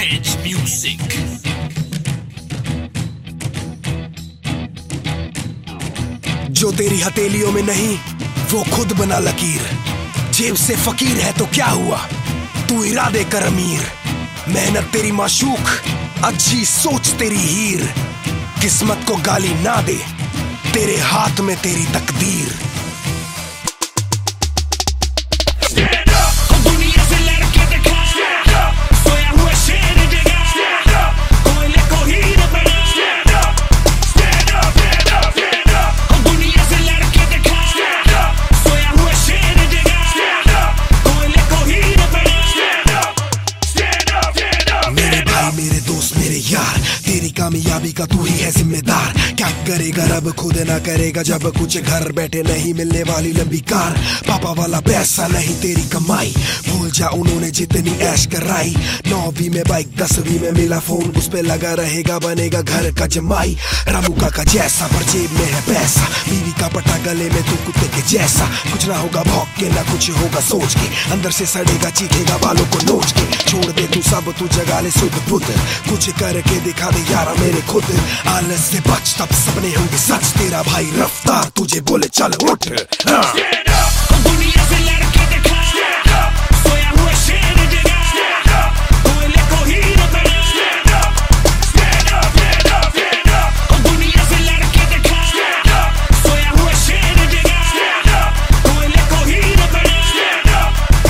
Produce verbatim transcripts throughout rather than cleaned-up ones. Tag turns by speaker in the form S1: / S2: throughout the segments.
S1: Edge Music।
S2: जो तेरी हथेलियों में नहीं वो खुद बना लकीर। जेब से फकीर है तो क्या हुआ, तू इरादे कर अमीर। मेहनत तेरी माशूक, अच्छी सोच तेरी हीर। किस्मत को गाली ना दे, तेरे हाथ में तेरी तकदीर। मेरे दोस्त मेरे यार, तेरी कामयाबी का तू ही है जिम्मेदार। क्या करेगा रब खुद ना करेगा जब कुछ घर बैठे नहीं मिलने वाली लंबी कार। पापा वाला पैसा नहीं तेरी कमाई, भूल जा उन्होंने जितनी ऐश कराई। नौवीं में बाइक दसवीं में मिला फोन, उस पे लगा रहेगा बनेगा घर का जमाई। रामुका का जैसा पर जेब में है पैसा, बीवी का पटा गले में तू कुत्ते के जैसा। कुछ ना होगा भौंक के ना कुछ होगा सोच के, अंदर से सड़ेगा चीखेगा बालों को नोच के। छोड़ दे तू सब तू जगा ले सुध बुध, कुछ करके दिखा दे यारा मेरे खुद। आलस से बच तब सपने होंगे सच, तेरा भाई रफ्तार तुझे बोले चल उठ। हाँ।
S1: दुनिया से लड़के दिखा, सोया हुआ शेर जगा, कोयले को हीरो बना। दुनिया से लड़के दिखा, सोया हुआ शेर जगा, कोयले को हीरो बना।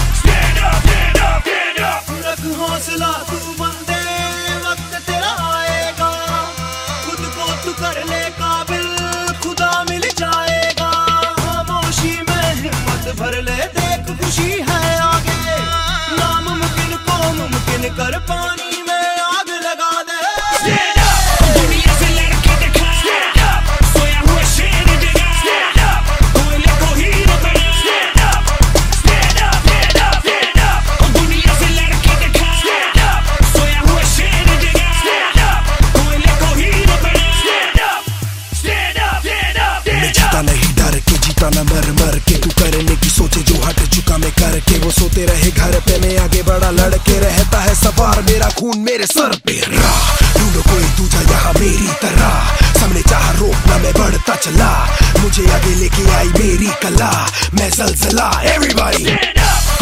S3: रख हौसला तू बंदे, वक्त तेरा आएगा। खुद को तू कर ले काबिल, खुदा मिल जाएगा। खामोशी में हिम्मत भर ले, देख खुशी है आगे। नामुमकिन को मुमकिन कर, पानी में आग लगा दे।
S1: दुनिया से लड़के दिखा, सोया हुआ शेर जगा, कोयले को हीरो बना। दुनिया से लड़के दिखा, सोया हुआ शेर जगा, कोयले को हीरो बना।
S2: मैं जीता नहीं डर के, जीता ना मर मर के। तू करने की सोचे जो हट चुका मैं करके। वो सोते रहे घर पे, मैं आगे बड़ा लड़के। रहता है सवार मेरा खून मेरे सर पे। ढूंढो कोई दूजा यहाँ मेरी तरह, सामने चाह रोकना मैं बढ़ता चला। मुझे आगे लेके आई मेरी कला, मैं जलजला। एवरीबॉडी